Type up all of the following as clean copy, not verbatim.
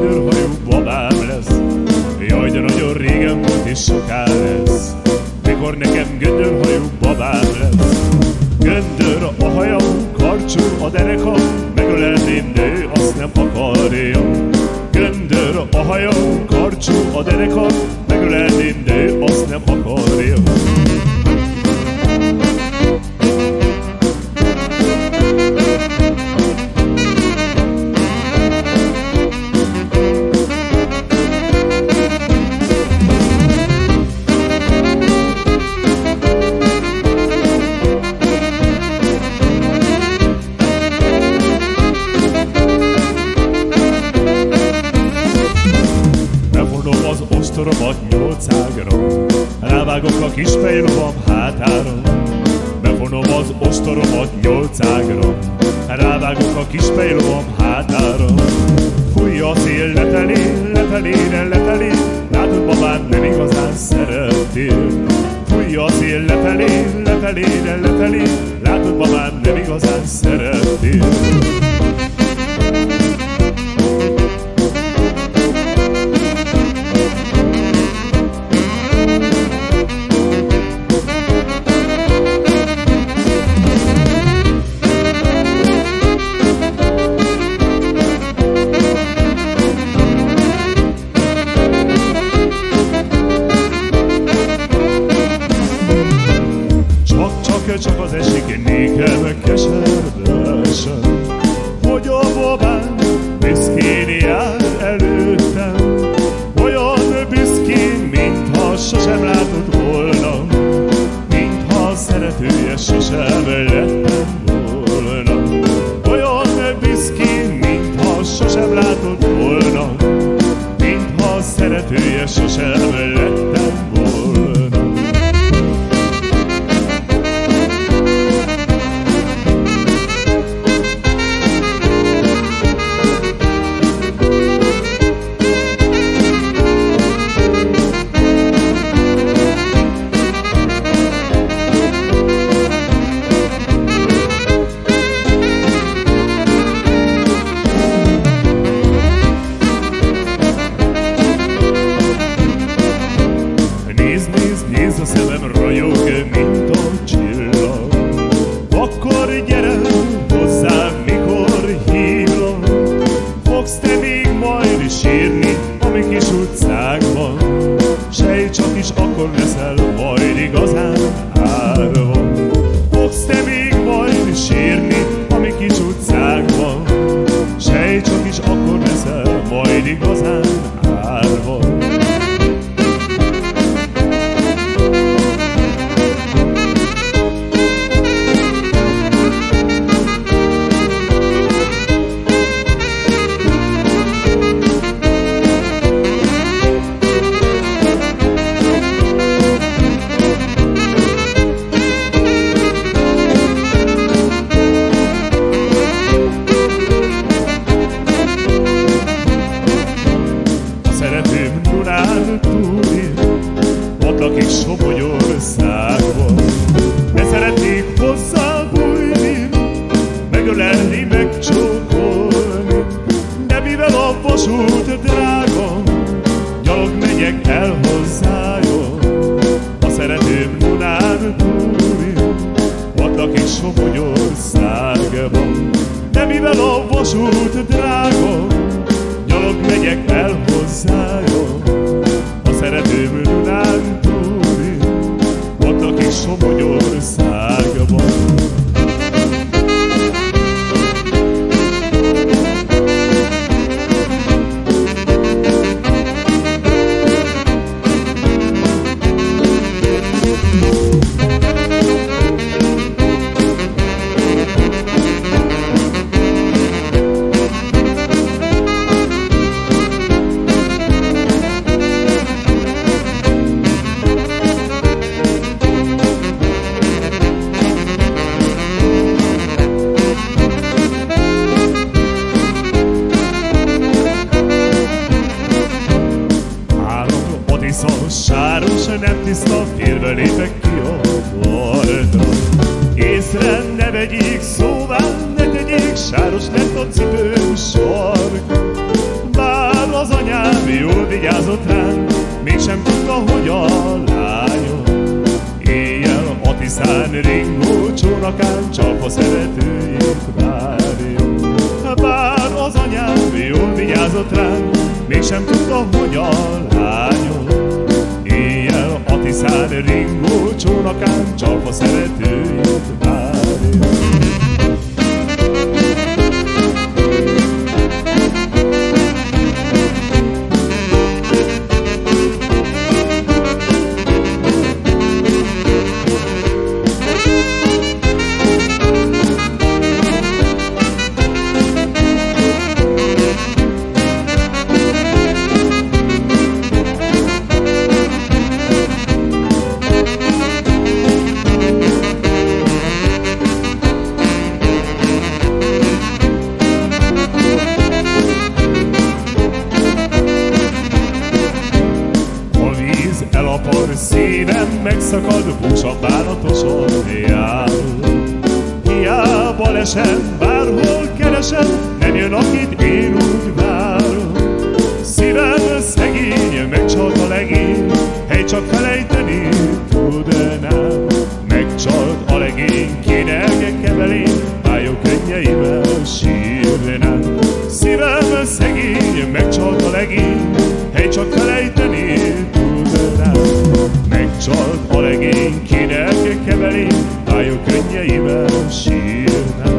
göndörhajú babám lesz. Jaj, de nagyon régen volt és soká lesz, mikor nekem göndörhajú babám lesz. Göndör a hajam, karcsú a derekam, megölelném, de azt nem akarja. Göndör a hajam, karcsú a derekam, megölelném, de azt nem akarja. Az ostoromat 8 ágra, rávágok a kis fejlovam hátára. Bevonom az ostoromat 8 ágra, rávágok a kis fejlovam hátára. Fúj a szél lefelé, lefelére, lefelé, látod babám, nem igazán szerettél. Fúj a szél lefelé, lefelére, lefelé, látod babám, nem igazán szerettél. Csak az esik nékem keservesen, hogy a babám büszkén jár előttem. Olyan büszkén, mintha sosem látott volna, mintha szeretője sosem lettem volna. Olyan büszkén, mintha sosem látott volna, mintha szeretője sosem lettem volna. Nézd a szemem, ragyog, mint a csillag. Akkor gyere hozzám, mikor hívlak. Fogsz te még majd sírni a mi kis utcákban, sejt csak is akkor leszel majd igazán árva. Fogsz te még majd sírni a mi kis utcákban, sejt csak is akkor leszel majd igazán árva. Szeretőm Dunán túli, ott lakik Somogyországban. De szeretnék hozzá bújni, megölelni, megcsókolni. De mivel a vasút drága, gyalog megyek el hozzája. A szeretőm Dunán túli, ott lakik Somogyországban. De mivel a vasút drága, gyalog megyek el hozzája. A szeretőm Dunán túli, ott lakik Somogyországban. Sáros, nem tiszta, félve lépek ki a partra. Észre ne vegyék, szóvá ne tegyék, sáros lett a cipőm sarka. Bár a jól vigyázott ránk, mégsem tudta, hogy a lányom. Éjjel a Tiszán ringó csónakán csalpa szeretőjét várja. Bár az anyám jól vigyázott ránk, mégsem tudta, hogy a lányom. Éjjel a Tiszán ringó csónakán csalpa szeretőjét várja. Elapar szívem, megszakad, búcsa bánatosan jár. Hiába lesem, bárhol keresem, nem jön, akit én úgy várom. Szívem szegény, megcsalt a legény, hely csak felejteni tudnám. Megcsalt a legény, kéne kevelén, fájó könnyeimmel sírnám. Szívem szegény, megcsalt a legény, hely csak felejteni tudnám. Megcsalt a legény, kinek kevelén, fájó könnyeimmel sírnám.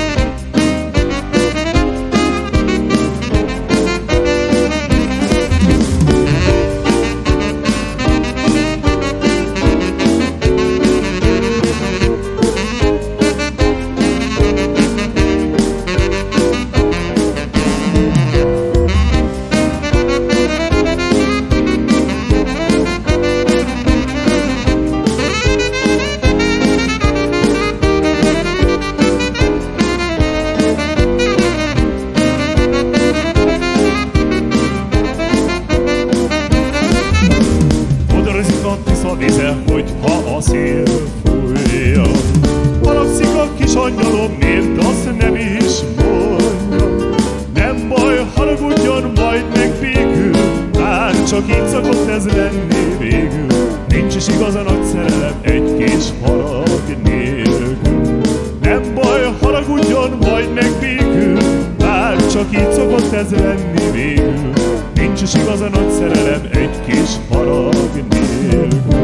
A vize, hogyha a szél fújja. Haragszik a kis angyalom, miért azt nem is mondja. Nem baj, haragudjon, majd megbékül, már csak így szokott ez lenni végül. Nincs is igaz a nagy szerelem egy kis harag nélkül. Nem baj, haragudjon, majd megbékül, már csak így szokott ez lenni végül. Nincs is igaz a nagy szerelem egy kis harag nélkül.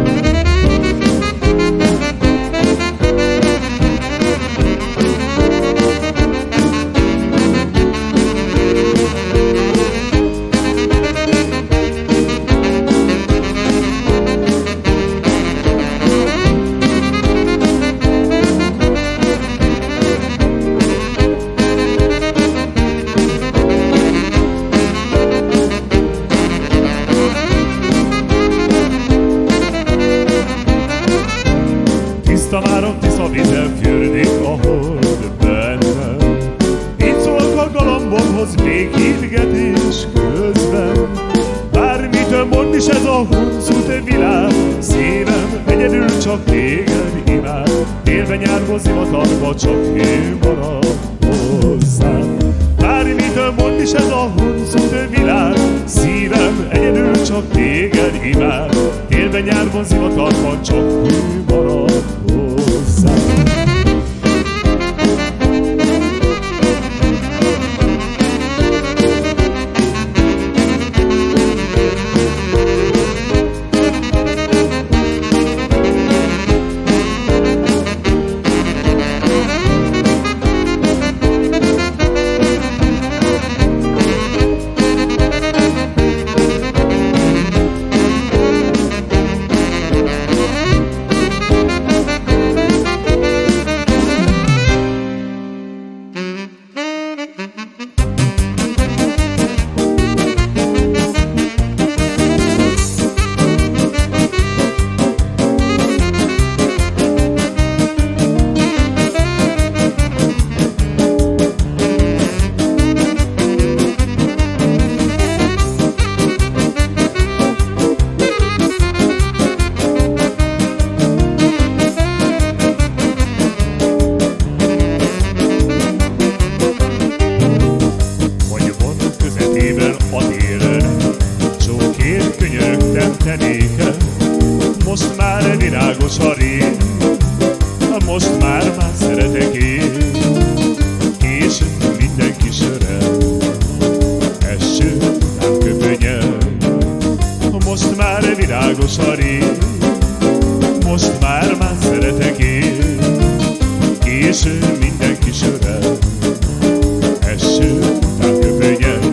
Tiszta már a Tisza vize, fürdik a hold benne. Így szólok a galambomhoz még hívgetés közben. Bármit mond is ez a huncut világ, szívem egyedül csak téged imád. Télben nyárba zivatarba csak ő marad hozzám. Bármit mond is ez a huncut világ, szívem egyedül csak téged imád. Télben nyárba zivatarba csak ő marad hozzám. tenéke, most már virágos a rég, most már szeretek én, és mindenki sörel, eső után köpönyel. Most már virágos a rég, most már szeretek én, és mindenki sörel, eső után köpönyel.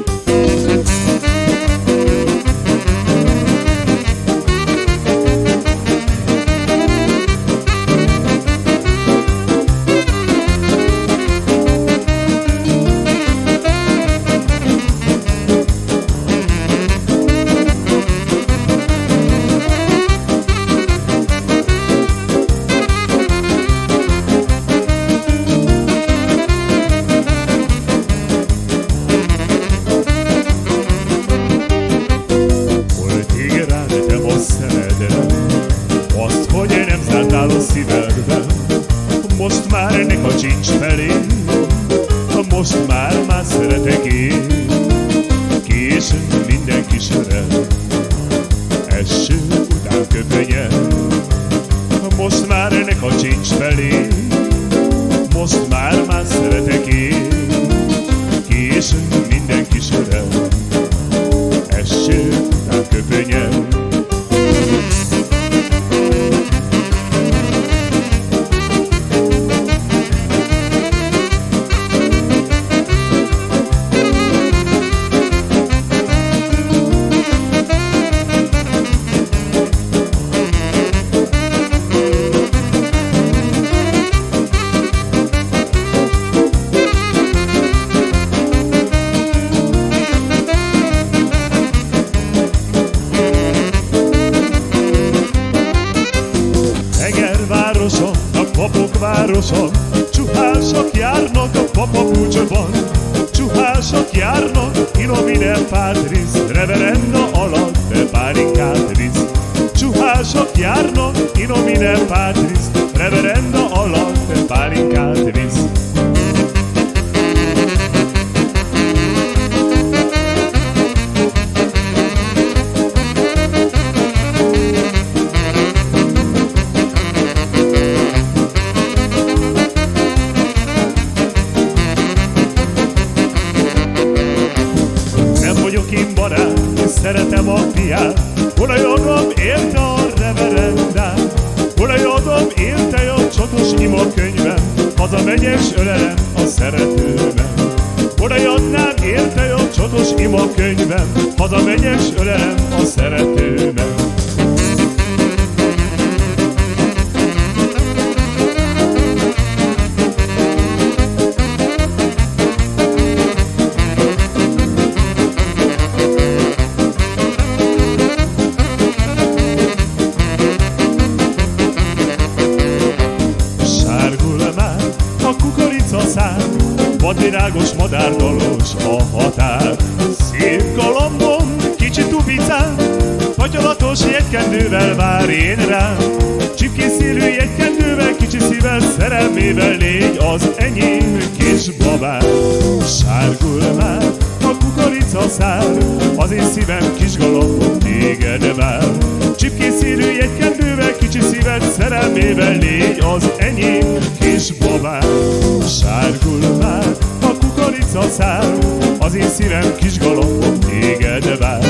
Azt, hogy nem zártál a szívedben, most már ne kacsincs felé, most már szeretek én, későn mindenki sörel, eső után köpönyel. Most már ne kacsincs felé, most már szeretek én, későn mindenki sörel, eső után köpönyel. A papok városa, csuhások járnak a papabúcsban, csuhások járnak, in nomine Patris, reverenda alatt pálinkát visz. Csuhások járnak, in nomine Patris, reverenda alatt pálinkát visz. Én barát, szeretem a fiát, olajodom érte a reverendát, olajodom érte a csotos imakönyvem, hazamegyek s ölelem a szeretőmet. Olajodnám érte a csotos imakönyvem, hazamegyek s ölelem a szeretőmet. Vadvirágos, madárdalos a határ. Szép galambom, kicsi tupicám, fagyolatos jegykendővel vár én rám. Csipkészélű jegykendővel, kicsi szívvel, szerelmével légy az enyém kis babám. Sárgul már a kukoricaszár, az én szívem kis galambom téged vár. Csipkészélű jegykendővel, kicsi szívvel, szerelmével légy az enyém kis babám. Sárgul már a kukoricaszár, az én szívem kis galambom téged vár.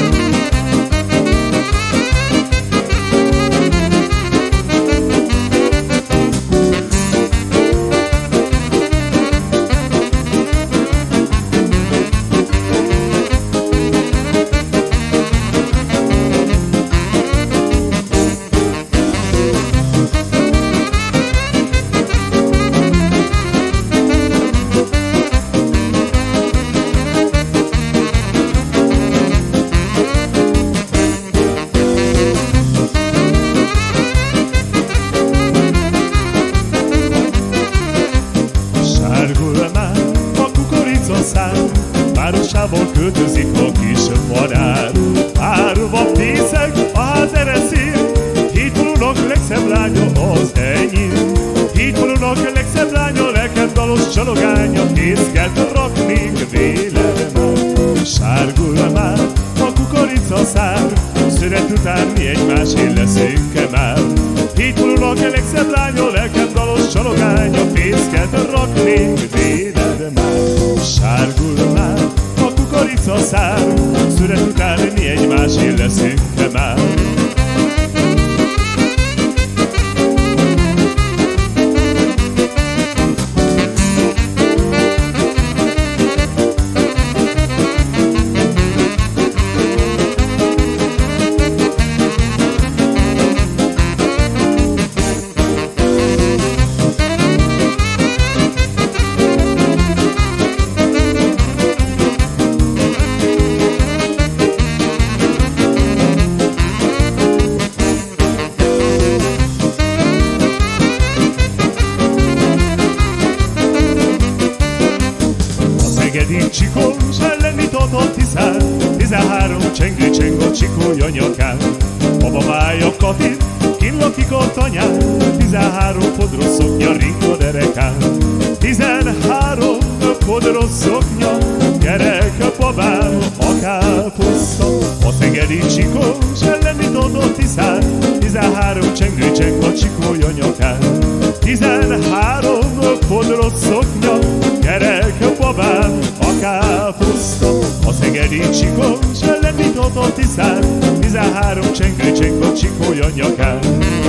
Városába költözik a kis madár. Árva fészek a ház ereszél, hétfalúnak legszebb lánya az enyém. Hétfalúnak legszebb lánya, lelkem dalos csalogánya, fészket raknék vélem. Sárgul már a kukoricaszár, szünet után mi egymásé leszünk-e már? Így furulok a legszebb lány, a lelkem dalos csalogány, a fészket raknék, véded már. Sárgul már a kukoricaszár, szünet után mi egymásé leszünk-e már? Szegedi csikós ellenított Tiszán, 13 csengő cseng a csikója nyakán. A babája Katin, kin lakik ott anyán, 13 podros szoknya ring a derekán. 13 podros szoknya, gyerek a babám, a káposzta. A szegedi csikós ellenított Tiszán, 13 csengő cseng a csikója nyakán. 13 podros szoknya, gyerek a babám, a káposzta. A szegedi csikós ellenított Tiszán, 13 csengő cseng a csikója nyakán.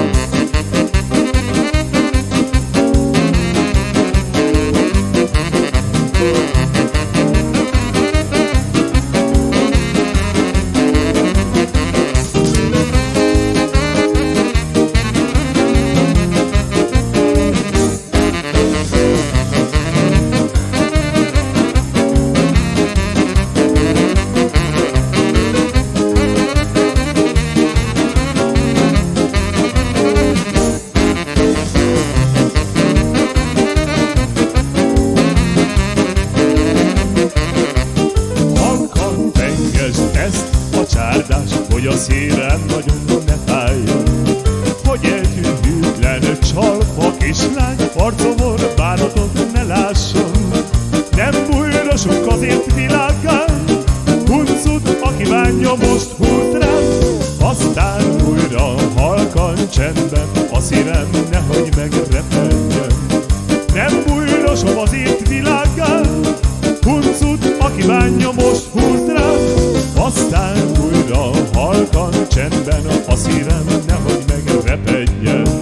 Ezt a csárdás, hogy a szívem nagyon ne fájjon, hogy egy hűtlen csalpa kislány arcomon bánatot ne lásson. Nem bújrosunk azért világán, huncut, aki bánja most húz rám, aztán újra halkan csendben a szívem nehogy megrepedjen. Nem bújrosom azért világán, huncut, aki bánja most húz rám, aztán újra halkan csendben a szívem nehogy megrepedjen.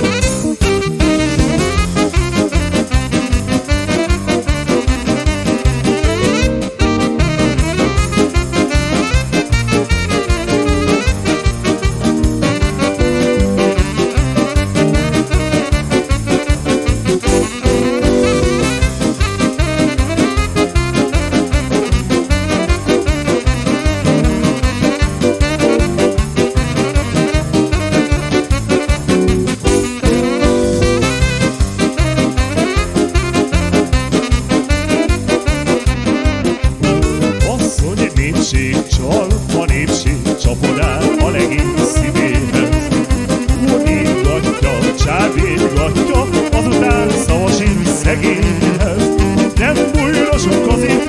Csalpa népség csapodál a legény szívéhez. Hódítgatja, csábítgatja, azután szavasint szegényhez. Nem bújrosunk azért